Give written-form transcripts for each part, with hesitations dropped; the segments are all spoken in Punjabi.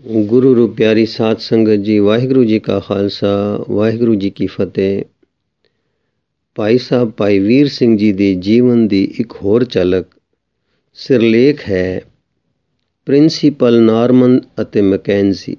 ਗੁਰੂ ਰੂ ਪਿਆਰੀ ਸਾਧ ਸੰਗਤ ਜੀ, ਵਾਹਿਗੁਰੂ ਜੀ ਕਾ ਖਾਲਸਾ, ਵਾਹਿਗੁਰੂ ਜੀ ਕੀ ਫਤਿਹ। ਭਾਈ ਸਾਹਿਬ ਭਾਈ ਵੀਰ ਸਿੰਘ ਜੀ ਦੇ ਜੀਵਨ ਦੀ ਇੱਕ ਹੋਰ ਝਲਕ ਸਿਰਲੇਖ ਹੈ ਪ੍ਰਿੰਸੀਪਲ ਨਾਰਮਨ ਅਤੇ ਮੈਕੈਂਜੀ।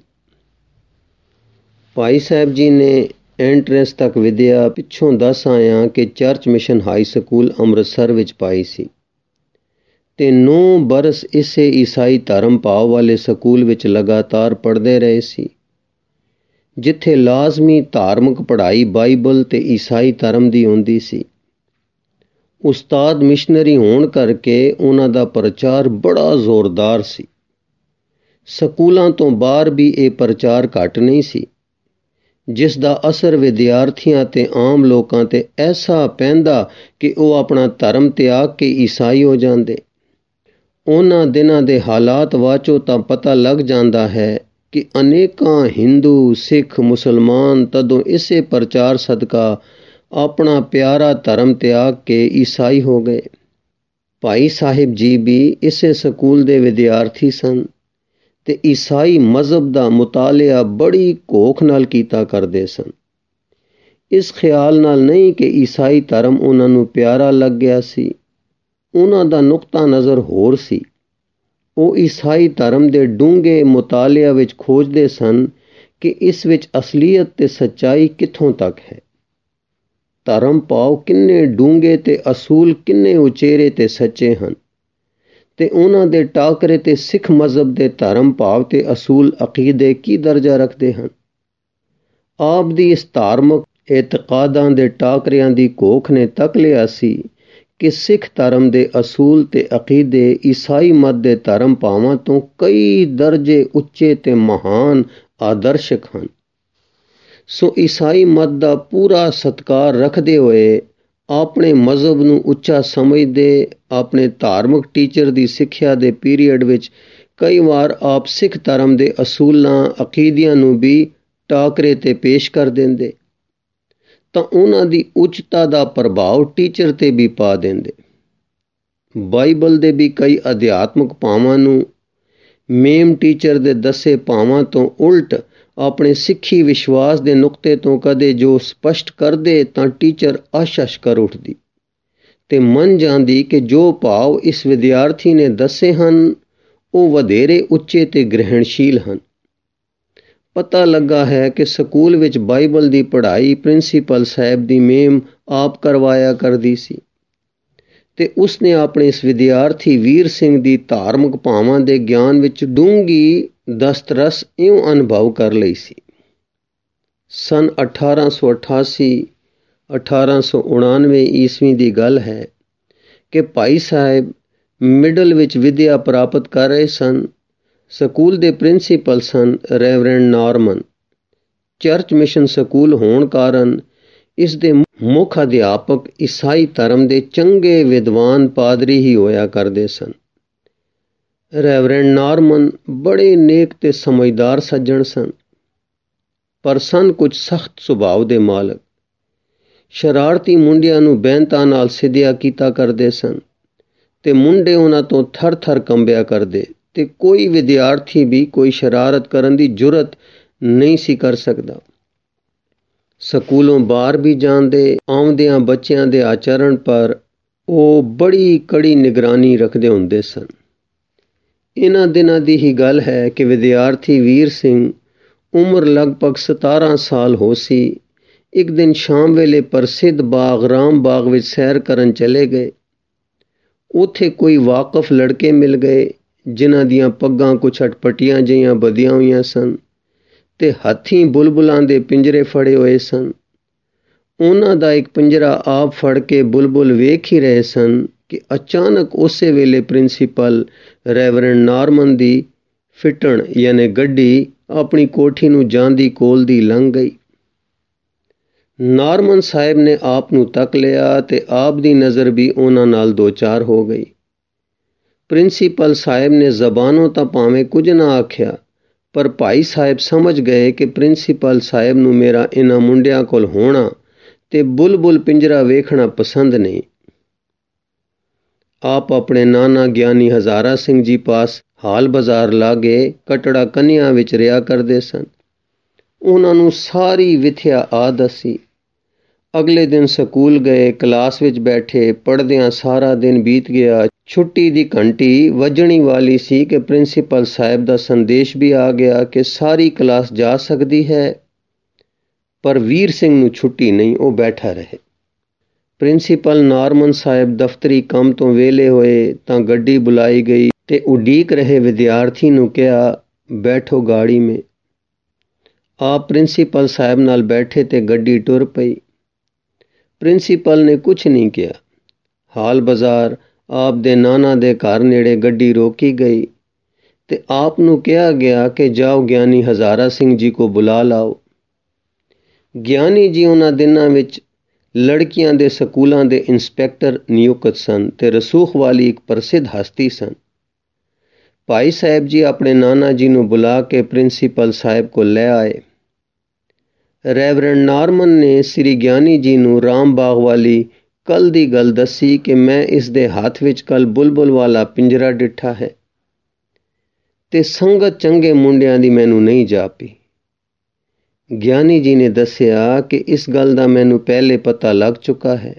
ਭਾਈ ਸਾਹਿਬ ਜੀ ਨੇ ਐਂਟਰੈਂਸ ਤੱਕ ਵਿਦਿਆ ਪਿੱਛੋਂ ਦੱਸ ਆਇਆ ਕਿ church mission high school Amritsar ਵਿੱਚ ਪਾਈ ਸੀ ਤੇ 9 ਬਰਸ ਇਸੇ ਈਸਾਈ ਧਰਮ ਭਾਵ ਵਾਲੇ ਸਕੂਲ ਵਿੱਚ ਲਗਾਤਾਰ ਪੜ੍ਹਦੇ ਰਹੇ ਸੀ, ਜਿੱਥੇ ਲਾਜ਼ਮੀ ਧਾਰਮਿਕ ਪੜ੍ਹਾਈ ਬਾਈਬਲ ਤੇ ਈਸਾਈ ਧਰਮ ਦੀ ਹੁੰਦੀ ਸੀ। ਉਸਤਾਦ ਮਿਸ਼ਨਰੀ ਹੋਣ ਕਰਕੇ ਉਹਨਾਂ ਦਾ ਪ੍ਰਚਾਰ ਬੜਾ ਜ਼ੋਰਦਾਰ ਸੀ। ਸਕੂਲਾਂ ਤੋਂ ਬਾਹਰ ਵੀ ਇਹ ਪ੍ਰਚਾਰ ਘੱਟ ਨਹੀਂ ਸੀ, ਜਿਸ ਦਾ ਅਸਰ ਵਿਦਿਆਰਥੀਆਂ ਤੇ ਆਮ ਲੋਕਾਂ ਤੇ ਐਸਾ ਪੈਂਦਾ ਕਿ ਉਹ ਆਪਣਾ ਧਰਮ ਤਿਆਗ ਕੇ ਈਸਾਈ ਹੋ ਜਾਂਦੇ। ਉਹਨਾਂ ਦਿਨਾਂ ਦੇ ਹਾਲਾਤ ਵਾਚੋ ਤਾਂ ਪਤਾ ਲੱਗ ਜਾਂਦਾ ਹੈ ਕਿ ਅਨੇਕਾਂ ਹਿੰਦੂ, ਸਿੱਖ, ਮੁਸਲਮਾਨ ਤਦੋਂ ਇਸੇ ਪ੍ਰਚਾਰ ਸਦਕਾ ਆਪਣਾ ਪਿਆਰਾ ਧਰਮ ਤਿਆਗ ਕੇ ਈਸਾਈ ਹੋ ਗਏ। ਭਾਈ ਸਾਹਿਬ ਜੀ ਵੀ ਇਸੇ ਸਕੂਲ ਦੇ ਵਿਦਿਆਰਥੀ ਸਨ ਤੇ ਈਸਾਈ ਮਜ਼ਹਬ ਦਾ ਮੁਤਾਲਿਆ ਬੜੀ ਘੋਖ ਨਾਲ ਕੀਤਾ ਕਰਦੇ ਸਨ। ਇਸ ਖਿਆਲ ਨਾਲ ਨਹੀਂ ਕਿ ਈਸਾਈ ਧਰਮ ਉਹਨਾਂ ਨੂੰ ਪਿਆਰਾ ਲੱਗ ਗਿਆ ਸੀ। ਉਹਨਾਂ ਦਾ ਨੁਕਤਾ ਨਜ਼ਰ ਹੋਰ ਸੀ। ਉਹ ਈਸਾਈ ਧਰਮ ਦੇ ਡੂੰਘੇ ਮੁਤਾਲਿਆ ਵਿੱਚ ਖੋਜਦੇ ਸਨ ਕਿ ਇਸ ਵਿੱਚ ਅਸਲੀਅਤ ਤੇ ਸੱਚਾਈ ਕਿੱਥੋਂ ਤੱਕ ਹੈ। ਧਰਮ ਭਾਵ ਕਿੰਨੇ ਡੂੰਘੇ ਤੇ ਅਸੂਲ ਕਿੰਨੇ ਉਚੇਰੇ ਤੇ ਸੱਚੇ ਹਨ, ਤੇ ਉਹਨਾਂ ਦੇ ਟਾਕਰੇ ਤੇ ਸਿੱਖ ਮਜ਼ਹਬ ਦੇ ਧਰਮ ਭਾਵ ਤੇ ਅਸੂਲ ਅਕੀਦੇ ਕੀ ਦਰਜਾ ਰੱਖਦੇ ਹਨ। ਆਪ ਦੀ ਇਸ ਧਾਰਮਿਕ ਇਤਕਾਦਾਂ ਦੇ ਟਾਕਰਿਆਂ ਦੀ ਘੋਖ ਨੇ ਤੱਕ ਲਿਆ ਸੀ ਕਿ ਸਿੱਖ ਧਰਮ ਦੇ ਅਸੂਲ ਤੇ ਅਕੀਦੇ ਈਸਾਈ ਮਤ ਦੇ ਧਰਮ ਭਾਵਾਂ ਤੋਂ ਕਈ ਦਰਜੇ ਉੱਚੇ ਤੇ ਮਹਾਨ ਆਦਰਸ਼ਕ ਹਨ। ਸੋ ਈਸਾਈ ਮਤ ਦਾ ਪੂਰਾ ਸਤਿਕਾਰ ਰੱਖਦੇ ਹੋਏ, ਆਪਣੇ ਮਜ਼ਹਬ ਨੂੰ ਉੱਚਾ ਸਮਝਦੇ, ਆਪਣੇ ਧਾਰਮਿਕ ਟੀਚਰ ਦੀ ਸਿੱਖਿਆ ਦੇ ਪੀਰੀਅਡ ਵਿੱਚ ਕਈ ਵਾਰ ਆਪ ਸਿੱਖ ਧਰਮ ਦੇ ਅਸੂਲਾਂ ਅਕੀਦਿਆਂ ਨੂੰ ਵੀ ਟਾਕਰੇ ਤੇ ਪੇਸ਼ ਕਰ ਦਿੰਦੇ, ਤਾਂ ਉਹਨਾਂ ਦੀ ਉੱਚਤਾ ਦਾ ਪ੍ਰਭਾਵ ਟੀਚਰ ਤੇ ਵੀ ਪਾ ਦਿੰਦੇ। ਬਾਈਬਲ ਦੇ ਵੀ ਕਈ ਅਧਿਆਤਮਿਕ ਭਾਵਾਂ ਨੂੰ ਮੇਮ ਟੀਚਰ ਦੇ ਦੱਸੇ ਭਾਵਾਂ ਤੋਂ ਉਲਟ ਆਪਣੇ ਸਿੱਖੀ ਵਿਸ਼ਵਾਸ ਦੇ ਨੁਕਤੇ ਤੋਂ ਕਦੇ ਜੋ ਸਪਸ਼ਟ ਕਰਦੇ ਤਾਂ ਟੀਚਰ ਅਸ਼ ਕਰ ਉੱਠਦੀ ਤੇ ਮੰਨ ਜਾਂਦੀ ਕਿ ਜੋ ਭਾਵ ਇਸ ਵਿਦਿਆਰਥੀ ਨੇ ਦੱਸੇ ਹਨ ਉਹ ਵਧੇਰੇ ਉੱਚੇ ਤੇ ਗ੍ਰਹਿਣਸ਼ੀਲ ਹਨ। ਪਤਾ ਲੱਗਾ ਹੈ ਕਿ ਸਕੂਲ ਵਿੱਚ ਬਾਈਬਲ ਦੀ ਪੜ੍ਹਾਈ ਪ੍ਰਿੰਸੀਪਲ ਸਾਹਿਬ ਦੀ ਮੇਮ ਆਪ ਕਰਵਾਇਆ ਕਰਦੀ ਸੀ ਤੇ ਉਸਨੇ ਆਪਣੇ ਇਸ ਵਿਦਿਆਰਥੀ ਵੀਰ ਸਿੰਘ ਦੀ ਧਾਰਮਿਕ ਭਾਵਾਂ ਦੇ ਗਿਆਨ ਵਿੱਚ ਡੂੰਘੀ ਦਸਤਰਸ ਇਉਂ ਅਨੁਭਵ ਕਰ ਲਈ ਸੀ। ਸਨ 1888-1899 ਈਸਵੀ ਦੀ ਗੱਲ ਹੈ ਕਿ ਭਾਈ ਸਾਹਿਬ ਮਿਡਲ ਵਿੱਚ ਵਿਦਿਆ ਪ੍ਰਾਪਤ ਕਰ ਰਹੇ ਸਨ। ਸਕੂਲ ਦੇ ਪ੍ਰਿੰਸੀਪਲ ਸਨ Reverend Norman. Church mission school ਹੋਣ ਕਾਰਨ ਇਸ ਦੇ ਮੁੱਖ ਅਧਿਆਪਕ ਈਸਾਈ ਧਰਮ ਦੇ ਚੰਗੇ ਵਿਦਵਾਨ ਪਾਦਰੀ ਹੀ ਹੋਇਆ ਕਰਦੇ ਸਨ। ਰੈਵਰੈਂਡ ਨਾਰਮਨ ਬੜੇ ਨੇਕ ਤੇ ਸਮਝਦਾਰ ਸੱਜਣ ਸਨ, ਪਰ ਸਨ ਕੁਝ ਸਖਤ ਸੁਭਾਅ ਦੇ ਮਾਲਕ। ਸ਼ਰਾਰਤੀ ਮੁੰਡਿਆਂ ਨੂੰ ਬੈਂਤਾਂ ਨਾਲ ਸਿਧਿਆ ਕੀਤਾ ਕਰਦੇ ਸਨ ਤੇ ਮੁੰਡੇ ਉਹਨਾਂ ਤੋਂ ਥਰ-ਥਰ ਕੰਬਿਆ ਕਰਦੇ ਤੇ ਕੋਈ ਵਿਦਿਆਰਥੀ ਵੀ ਕੋਈ ਸ਼ਰਾਰਤ ਕਰਨ ਦੀ ਜੁਰਤ ਨਹੀਂ ਸੀ ਕਰ ਸਕਦਾ। ਸਕੂਲੋਂ ਬਾਹਰ ਵੀ ਜਾਂਦੇ ਆਉਂਦਿਆਂ ਬੱਚਿਆਂ ਦੇ ਆਚਰਣ ਪਰ ਉਹ ਬੜੀ ਕੜੀ ਨਿਗਰਾਨੀ ਰੱਖਦੇ ਹੁੰਦੇ ਸਨ। ਇਹਨਾਂ ਦਿਨਾਂ ਦੀ ਹੀ ਗੱਲ ਹੈ ਕਿ ਵਿਦਿਆਰਥੀ ਵੀਰ ਸਿੰਘ, ਉਮਰ ਲਗਭਗ 17 ਸਾਲ ਹੋ ਸੀ, ਇੱਕ ਦਿਨ ਸ਼ਾਮ ਵੇਲੇ ਪ੍ਰਸਿੱਧ ਬਾਗ ਰਾਮ ਬਾਗ ਵਿੱਚ ਸੈਰ ਕਰਨ ਚਲੇ ਗਏ। ਉੱਥੇ ਕੋਈ ਵਾਕਫ ਲੜਕੇ ਮਿਲ ਗਏ ਜਿਨ੍ਹਾਂ ਦੀਆਂ ਪੱਗਾਂ ਕੁਛ ਅਟਪਟੀਆਂ ਜਿਹੀਆਂ ਬੱਧੀਆਂ ਹੋਈਆਂ ਸਨ ਤੇ ਹੱਥੀਂ ਬੁਲਬੁਲਾਂ ਦੇ ਪਿੰਜਰੇ ਫੜੇ ਹੋਏ ਸਨ। ਉਹਨਾਂ ਦਾ ਇੱਕ ਪਿੰਜਰਾ ਆਪ ਫੜ ਕੇ ਬੁਲਬੁਲ ਵੇਖ ਹੀ ਰਹੇ ਸਨ ਕਿ ਅਚਾਨਕ ਉਸੇ ਵੇਲੇ ਪ੍ਰਿੰਸੀਪਲ ਰੈਵਰੈਂਡ ਨਾਰਮਨ ਦੀ ਫਿੱਟਣ ਯਾਨੀ ਗੱਡੀ ਆਪਣੀ ਕੋਠੀ ਨੂੰ ਜਾਂਦੀ ਕੋਲ ਦੀ ਲੰਘ ਗਈ। ਨਾਰਮਨ ਸਾਹਿਬ ਨੇ ਆਪ ਨੂੰ ਤੱਕ ਲਿਆ ਤੇ ਆਪ ਦੀ ਨਜ਼ਰ ਵੀ ਉਹਨਾਂ ਨਾਲ ਦੋ ਚਾਰ ਹੋ ਗਈ। ਪ੍ਰਿੰਸੀਪਲ ਸਾਹਿਬ ਨੇ ਜ਼ਬਾਨੋਂ ਤਾਂ ਭਾਵੇਂ ਕੁਝ ਨਾ ਆਖਿਆ, ਪਰ ਭਾਈ ਸਾਹਿਬ ਸਮਝ ਗਏ ਕਿ ਪ੍ਰਿੰਸੀਪਲ ਸਾਹਿਬ ਨੂੰ ਮੇਰਾ ਇਹਨਾਂ ਮੁੰਡਿਆਂ ਕੋਲ ਹੋਣਾ ਤੇ ਬੁਲਬੁਲ ਪਿੰਜਰਾ ਵੇਖਣਾ ਪਸੰਦ ਨਹੀਂ। ਆਪ ਆਪਣੇ ਨਾਨਾ ਗਿਆਨੀ ਹਜ਼ਾਰਾ ਸਿੰਘ ਜੀ ਪਾਸ ਹਾਲ ਬਾਜ਼ਾਰ ਲਾਗੇ ਕਟੜਾ ਕੰਨਿਆਂ ਵਿੱਚ ਰਿਹਾ ਕਰਦੇ ਸਨ। ਉਹਨਾਂ ਨੂੰ ਸਾਰੀ ਵਿਥਿਆ ਆਦਤ ਸੀ। ਅਗਲੇ ਦਿਨ ਸਕੂਲ ਗਏ, ਕਲਾਸ ਵਿੱਚ ਬੈਠੇ, ਪੜ੍ਹਦਿਆਂ ਸਾਰਾ ਦਿਨ ਬੀਤ ਗਿਆ। ਛੁੱਟੀ ਦੀ ਘੰਟੀ ਵੱਜਣੀ ਵਾਲੀ ਸੀ ਕਿ ਪ੍ਰਿੰਸੀਪਲ ਸਾਹਿਬ ਦਾ ਸੰਦੇਸ਼ ਵੀ ਆ ਗਿਆ ਕਿ ਸਾਰੀ ਕਲਾਸ ਜਾ ਸਕਦੀ ਹੈ, ਪਰ ਵੀਰ ਸਿੰਘ ਨੂੰ ਛੁੱਟੀ ਨਹੀਂ, ਉਹ ਬੈਠਾ ਰਹੇ। ਪ੍ਰਿੰਸੀਪਲ ਨਾਰਮਨ ਸਾਹਿਬ ਦਫ਼ਤਰੀ ਕੰਮ ਤੋਂ ਵਿਹਲੇ ਹੋਏ ਤਾਂ ਗੱਡੀ ਬੁਲਾਈ ਗਈ ਤੇ ਉਡੀਕ ਰਹੇ ਵਿਦਿਆਰਥੀ ਨੂੰ ਕਿਹਾ, ਬੈਠੋ ਗਾੜੀ ਮੇਂ। ਆਪ ਪ੍ਰਿੰਸੀਪਲ ਸਾਹਿਬ ਨਾਲ ਬੈਠੇ ਤੇ ਗੱਡੀ ਟੁਰ ਪਈ। ਪ੍ਰਿੰਸੀਪਲ ਨੇ ਕੁਛ ਨਹੀਂ ਕਿਹਾ। ਹਾਲ ਬਾਜ਼ਾਰ ਆਪ ਦੇ ਨਾਨਾ ਦੇ ਘਰ ਨੇੜੇ ਗੱਡੀ ਰੋਕੀ ਗਈ ਤੇ ਆਪ ਨੂੰ ਕਿਹਾ ਗਿਆ ਕਿ ਜਾਓ ਗਿਆਨੀ ਹਜ਼ਾਰਾ ਸਿੰਘ ਜੀ ਕੋ ਬੁਲਾ ਲਾਓ। ਗਿਆਨੀ ਜੀ ਉਹਨਾਂ ਦਿਨਾਂ ਵਿੱਚ ਲੜਕੀਆਂ ਦੇ ਸਕੂਲਾਂ ਦੇ ਇੰਸਪੈਕਟਰ ਨਿਯੁਕਤ ਸਨ ਤੇ ਰਸੂਖ ਵਾਲੀ ਇੱਕ ਪ੍ਰਸਿੱਧ ਹਸਤੀ ਸਨ। ਭਾਈ ਸਾਹਿਬ ਜੀ ਆਪਣੇ ਨਾਨਾ ਜੀ ਨੂੰ ਬੁਲਾ ਕੇ ਪ੍ਰਿੰਸੀਪਲ ਸਾਹਿਬ ਕੋਲ ਲੈ ਆਏ। ਰੈਵਰੈਂਡ ਨਾਰਮਨ ਨੇ ਸ੍ਰੀ ਗਿਆਨੀ ਜੀ ਨੂੰ ਰਾਮ ਬਾਗ ਵਾਲੀ ਕੱਲ ਦੀ ਗੱਲ ਦੱਸੀ ਕਿ ਮੈਂ ਇਸ ਦੇ ਹੱਥ ਵਿੱਚ ਕੱਲ ਬੁਲਬੁਲ ਵਾਲਾ ਪਿੰਜਰਾ ਡਿੱਠਾ ਹੈ ਤੇ ਸੰਗਤ ਚੰਗੇ ਮੁੰਡਿਆਂ ਦੀ ਮੈਨੂੰ ਨਹੀਂ ਜਾਪੀ। ਗਿਆਨੀ ਜੀ ਨੇ ਦੱਸਿਆ ਕਿ ਇਸ ਗੱਲ ਦਾ ਮੈਨੂੰ ਪਹਿਲੇ ਪਤਾ ਲੱਗ ਚੁੱਕਾ ਹੈ।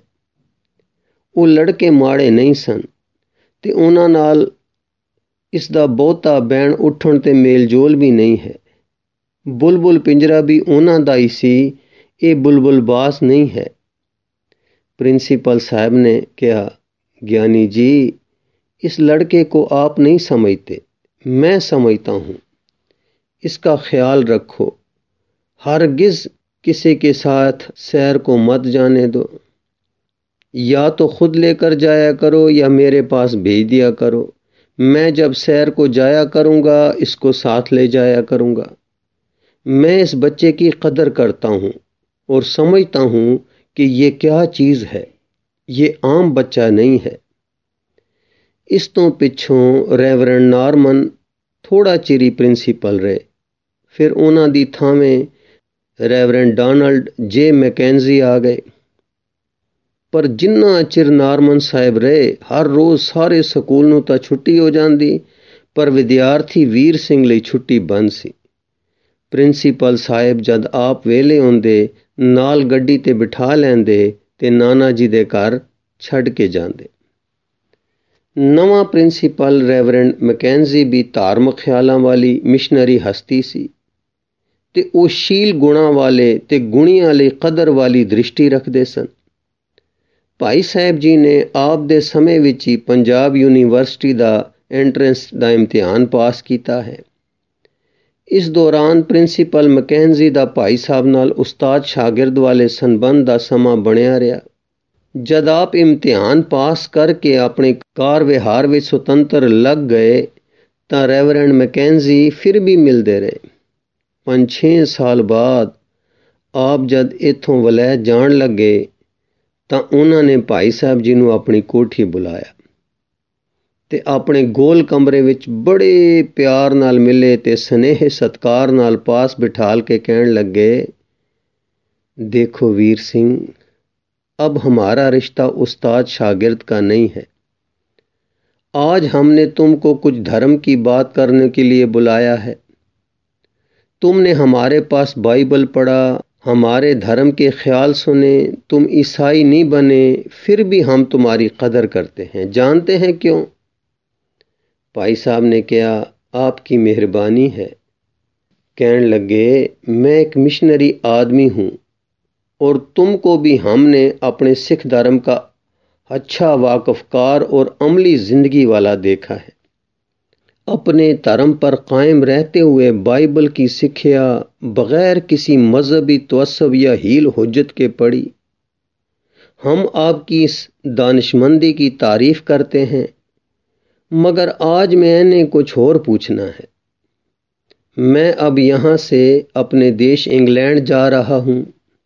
ਉਹ ਲੜਕੇ ਮਾੜੇ ਨਹੀਂ ਸਨ ਤੇ ਉਹਨਾਂ ਨਾਲ ਇਸ ਦਾ ਬਹੁਤਾ ਬਹਿਣ ਉੱਠਣ ਤੇ ਮੇਲਜੋਲ ਵੀ ਨਹੀਂ ਹੈ। ਬੁਲਬੁਲ ਪਿੰਜਰਾ ਵੀ ਉਹਨਾਂ ਦਾ ਹੀ ਸੀ, ਇਹ ਬੁਲਬੁਲ ਬਾਸ ਨਹੀਂ ਹੈ। प्रिंसिपल साहब ने कहा, ज्ञानी जी इस लड़के को आप नहीं समझते, मैं समझता हूँ। इसका ख्याल रखो, हरगिज़ किसी के साथ सैर को मत जाने दो। या तो खुद लेकर जाया करो या मेरे पास भेज दिया करो। मैं जब सैर को जाया करूँगा इसको साथ ले जाया करूँगा। मैं इस बच्चे की कदर करता हूँ और समझता हूँ कि ये क्या चीज़ है, ये आम बच्चा नहीं है। इस तो पिछों रेवरेंड नारमन थोड़ा चिरी प्रिंसीपल रहे, फिर उन्हां दी थावें रेवरेंड डोनाल्ड जे मैकेंजी आ गए। पर जिन्ना चिर नारमन साहब रहे हर रोज़ सारे स्कूल नूं तां छुट्टी हो जांदी, पर विद्यार्थी वीर सिंह लई छुट्टी बंद सी। प्रिंसीपल साहब जद आप वेले आउंदे नाल गड्डी ते बिठा लैंदे ते नाना जी दे घर छड़ के जांदे। नवां प्रिंसीपल रेवरेंड मैकेंजी भी धार्मिक ख्यालां वाली मिशनरी हस्ती सी ते ਉਹ ਸ਼ੀਲ ਗੁਣਾਂ ਵਾਲੇ ਤੇ ਗੁਣੀਆਂ ਲਈ ਕਦਰ ਵਾਲੀ ਦ੍ਰਿਸ਼ਟੀ ਰੱਖਦੇ ਸਨ। ਭਾਈ ਸਾਹਿਬ ਜੀ ਨੇ ਆਪ ਦੇ ਸਮੇਂ ਵਿੱਚ ਹੀ ਪੰਜਾਬ ਯੂਨੀਵਰਸਿਟੀ ਦਾ ਐਂਟਰੈਂਸ ਦਾ ਇਮਤਿਹਾਨ ਪਾਸ ਕੀਤਾ ਹੈ। ਇਸ ਦੌਰਾਨ ਪ੍ਰਿੰਸੀਪਲ ਮੈਕੈਂਜੀ ਦਾ ਭਾਈ ਸਾਹਿਬ ਨਾਲ ਉਸਤਾਦ ਸ਼ਾਗਿਰਦ ਵਾਲੇ ਸੰਬੰਧ ਦਾ ਸਮਾਂ ਬਣਿਆ ਰਿਹਾ। ਜਦ ਆਪ ਇਮਤਿਹਾਨ ਪਾਸ ਕਰਕੇ ਆਪਣੇ ਕਾਰ ਵਿਹਾਰ ਵਿੱਚ ਸੁਤੰਤਰ ਲੱਗ ਗਏ ਤਾਂ ਰੈਵਰੈਂਡ ਮੈਕੈਂਜੀ ਫਿਰ ਵੀ ਮਿਲਦੇ ਰਹੇ। 5-6 ਸਾਲ ਬਾਅਦ ਆਪ ਜਦ ਇੱਥੋਂ ਵਲੈਤ ਜਾਣ ਲੱਗੇ ਤਾਂ ਉਹਨਾਂ ਨੇ ਭਾਈ ਸਾਹਿਬ ਜੀ ਨੂੰ ਆਪਣੀ ਕੋਠੀ ਬੁਲਾਇਆ ਤੇ ਆਪਣੇ ਗੋਲ ਕਮਰੇ ਵਿੱਚ ਬੜੇ ਪਿਆਰ ਨਾਲ ਮਿਲੇ ਤੇ ਸਨੇਹ ਸਤਕਾਰ ਨਾਲ ਪਾਸ ਬਿਠਾਲ ਕੇ ਕਹਿਣ ਲੱਗੇ, देखो वीर सिंह, अब हमारा रिश्ता उस्ताद शागिर्द का नहीं है। आज हमने तुमको कुछ धर्म की बात करने के लिए बुलाया है। तुमने हमारे पास बाइबल पढ़ा, हमारे धर्म के ख्याल सुने, तुम ईसाई नहीं बने, फिर भी हम तुम्हारी कदर करते हैं। जानते हैं क्यों? भाई साहब ने कहा, आपकी मेहरबानी है। कहने लगे, मैं एक मिशनरी आदमी हूँ और तुमको भी हमने अपने सिख धर्म का अच्छा वाकफकार और अमली ज़िंदगी वाला देखा है। अपने धर्म पर कायम रहते हुए बाइबल की शिक्षा बग़ैर किसी मजहबी तवस्सुब या हील हुज्जत के पढ़ी। हम आपकी इस दानिशमंदी की तारीफ़ करते हैं, मगर आज मैंने कुछ और पूछना है। मैं अब यहाँ से अपने देश इंग्लैंड जा रहा हूँ।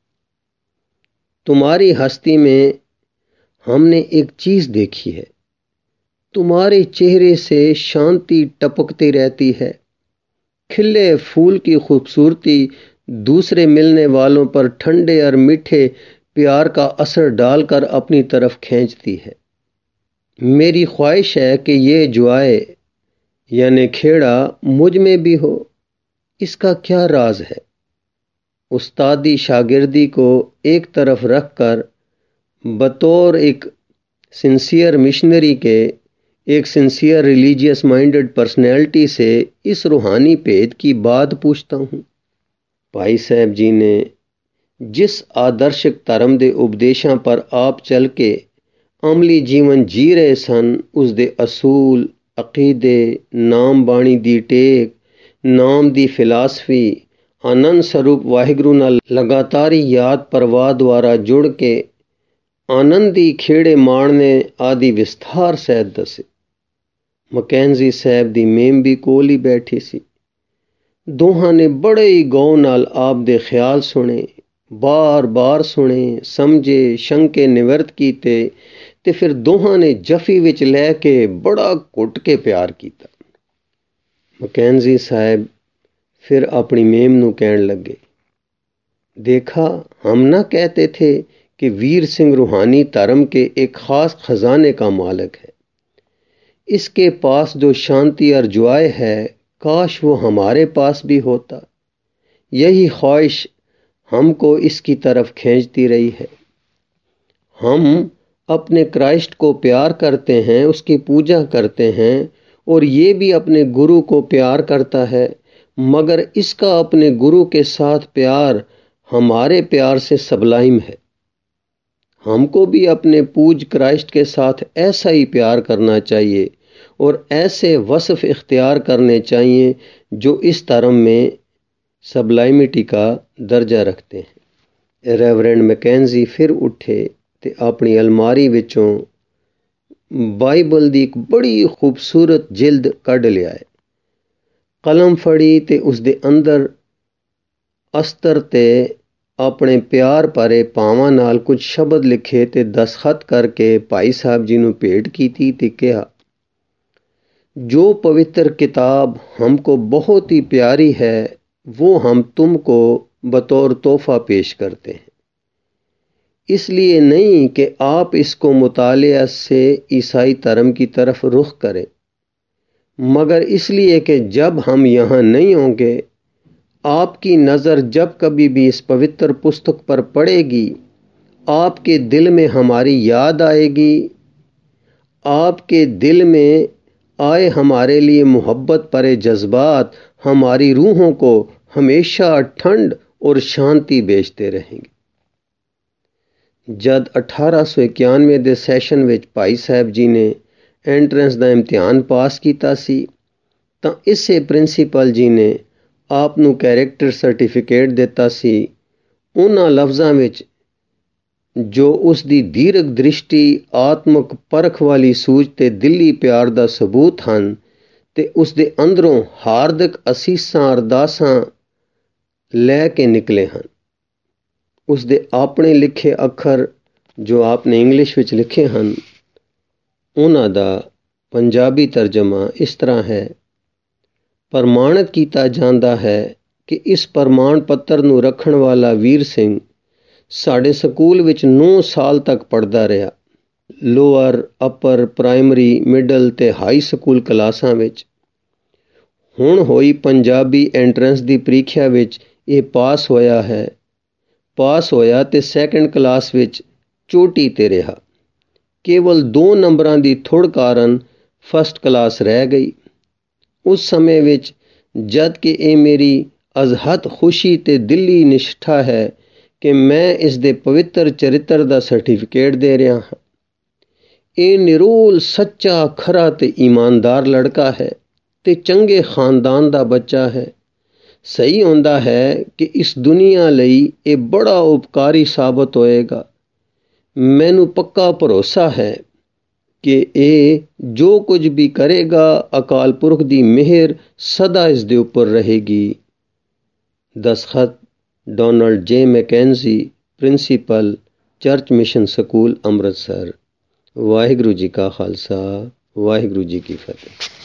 तुम्हारी हस्ती में हमने एक चीज़ देखी है। तुम्हारे चेहरे से शांति टपकती रहती है। खिले फूल की खूबसूरती दूसरे मिलने वालों पर ठंडे और मीठे प्यार का असर डालकर अपनी तरफ खींचती है। मेरी ख्वाहिश है कि ये जुआए यानी खेड़ा मुझ में भी हो। इसका क्या राज है? उस्तादी शागिर्दी को एक तरफ रखकर बतौर एक सिंसियर मिशनरी के, एक सिंसियर रिलीजियस माइंडेड पर्सनैलिटी से इस रूहानी भेद की बात पूछता हूँ। भाई साहब जी ने जिस आदर्शक धर्म के उपदेशों पर आप चल के अमली जीवन जी रहे सन, उसके असूल, अकीदे, नाम बाणी दी टेक, नाम दी फिलासफी, आनंद स्वरूप वाहिगुरू नाल लगातारी याद प्रवाह द्वारा जुड़ के आनंदी खेड़े माणने आदि विस्तार सहित दसे। मकैंजी साहब दी मेम भी कोल ही बैठी सी। दोहां ने बड़े ही गौर नाल आप दे ख्याल सुने, बार बार सुने, समझे, शंके निवृत्त कीते ते फिर दोहां ने जफी विच लैके बड़ा घुट के प्यार कीता। मकैंजी साहब फिर अपनी मेम नू कहन लगे, देखा, हम ना कहते थे कि वीर सिंह रूहानी धर्म के एक खास खजाने का मालिक है। इसके पास जो शांति और जॉय है, काश वो हमारे पास भी होता। यही ख्वाहिश हमको इसकी तरफ खींचती रही है। हम अपने क्राइस्ट को प्यार करते हैं, उसकी पूजा करते हैं, और ये भी अपने गुरु को प्यार करता है, मगर इसका अपने गुरु के साथ प्यार हमारे प्यार से सबलाइम है। हमको भी अपने पूज क्राइस्ट के साथ ऐसा ही प्यार करना चाहिए और ऐसे वصف इख्तियार करने चाहिए जो इस धर्म में सबलाइमिटी का दर्जा रखते हैं। रेवरेंड मैकेंजी फिर उठे ते अपनी अलमारी विचों बाइबल दी एक बड़ी खूबसूरत जिल्द कढ़ लियाए। कलम फड़ी ते उसदे अंदर अस्तर ते अपने प्यार भरे भावां नाल कुछ शब्द लिखे ते दस्तखत करके भाई साहब जी नूं भेंट कीती ते कहा, जो पवित्र किताब हमको बहुत ही प्यारी है, वो हम तुमको बतौर तोहफा पेश करते हैं। इसलिए नहीं कि आप इसको मुतालिया से ईसाई धर्म की तरफ रुख करें, मगर इसलिए कि जब हम यहाँ नहीं होंगे, आपकी नज़र जब कभी भी इस पवित्र पुस्तक पर पड़ेगी, आपके दिल में हमारी याद आएगी। आपके दिल में आए हमारे लिए मोहब्बत भरे जज्बात हमारी रूहों को हमेशा ठंड और शांति भेजते रहेंगे। जद 1891 ਦੇ ਸੈਸ਼ਨ ਵਿੱਚ ਭਾਈ ਸਾਹਿਬ ਜੀ ਨੇ ਐਂਟਰੈਂਸ ਦਾ ਇਮਤਿਹਾਨ ਪਾਸ ਕੀਤਾ ਸੀ ਤਾਂ ਇਸੇ ਪ੍ਰਿੰਸੀਪਲ ਜੀ ਨੇ ਆਪ ਨੂੰ ਕੈਰੈਕਟਰ ਸਰਟੀਫਿਕੇਟ ਦਿੱਤਾ ਸੀ। ਉਹਨਾਂ ਲਫ਼ਜ਼ਾਂ ਵਿੱਚ ਜੋ ਉਸ ਦੀ ਦੀਰਘ ਦ੍ਰਿਸ਼ਟੀ, ਆਤਮਕ ਪਰਖ ਵਾਲੀ ਸੂਝ ਤੇ ਦਿਲੀ ਪਿਆਰ ਦਾ ਸਬੂਤ ਹਨ ਤੇ ਉਸ ਦੇ ਅੰਦਰੋਂ ਹਾਰਦਿਕ ਅਸੀਸਾਂ ਅਰਦਾਸਾਂ ਲੈ ਕੇ ਨਿਕਲੇ ਹਨ। ਉਸ ਦੇ ਆਪਣੇ ਲਿਖੇ ਅੱਖਰ ਜੋ ਆਪਨੇ ਇੰਗਲਿਸ਼ ਵਿੱਚ ਲਿਖੇ ਹਨ, ਉਹਨਾਂ ਦਾ ਪੰਜਾਬੀ ਤਰਜਮਾ ਇਸ ਤਰ੍ਹਾਂ ਹੈ। ਪ੍ਰਮਾਣਿਤ ਕੀਤਾ ਜਾਂਦਾ ਹੈ ਕਿ ਇਸ ਪ੍ਰਮਾਣ ਪੱਤਰ ਨੂੰ ਰੱਖਣ ਵਾਲਾ ਵੀਰ ਸਿੰਘ ਸਾਡੇ ਸਕੂਲ ਵਿੱਚ 9 ਸਾਲ ਤੱਕ ਪੜ੍ਹਦਾ ਰਿਹਾ। ਲੋਅਰ, ਅਪਰ, ਪ੍ਰਾਇਮਰੀ, ਮਿਡਲ ਤੇ ਹਾਈ ਸਕੂਲ ਕਲਾਸਾਂ ਵਿੱਚ। ਹੁਣ ਹੋਈ ਪੰਜਾਬੀ ਐਂਟਰੈਂਸ ਦੀ ਪ੍ਰੀਖਿਆ ਵਿੱਚ ਇਹ ਪਾਸ ਹੋਇਆ ਹੈ। ਪਾਸ ਹੋਇਆ ਤੇ ਸੈਕੰਡ ਕਲਾਸ ਵਿੱਚ ਚੋਟੀ ਤੇ ਰਿਹਾ। ਕੇਵਲ 2 ਨੰਬਰਾਂ ਦੀ ਥੁੜ ਕਾਰਨ ਫਸਟ ਕਲਾਸ ਰਹਿ ਗਈ। ਉਸ ਸਮੇਂ ਵਿੱਚ ਜਦ ਕਿ ਇਹ ਮੇਰੀ ਅਜ਼ਹਦ ਖੁਸ਼ੀ ਤੇ ਦਿਲੀ ਨਿਸ਼ਠਾ ਹੈ ਕਿ ਮੈਂ ਇਸ ਦੇ ਪਵਿੱਤਰ ਚਰਿੱਤਰ ਦਾ ਸਰਟੀਫਿਕੇਟ ਦੇ ਰਿਹਾ ਹਾਂ। ਇਹ ਨਿਰੋਲ ਸੱਚਾ, ਖਰਾ ਤੇ ਈਮਾਨਦਾਰ ਲੜਕਾ ਹੈ ਤੇ ਚੰਗੇ ਖਾਨਦਾਨ ਦਾ ਬੱਚਾ ਹੈ। ਸਹੀ ਹੁੰਦਾ ਹੈ ਕਿ ਇਸ ਦੁਨੀਆ ਲਈ ਇਹ ਬੜਾ ਉਪਕਾਰੀ ਸਾਬਤ ਹੋਏਗਾ। ਮੈਨੂੰ ਪੱਕਾ ਭਰੋਸਾ ਹੈ ਕਿ ਇਹ ਜੋ ਕੁਝ ਵੀ ਕਰੇਗਾ, ਅਕਾਲ ਪੁਰਖ ਦੀ ਮਿਹਰ ਸਦਾ ਇਸ ਦੇ ਉੱਪਰ ਰਹੇਗੀ। ਦਸਖਤ Donald J Mackenzie, principal, church mission school, Amritsar. Waheguru ji ਕਾ ਖਾਲਸਾ, ਵਾਹਿਗੁਰੂ ਜੀ ਕੀ ਫਤਿਹ।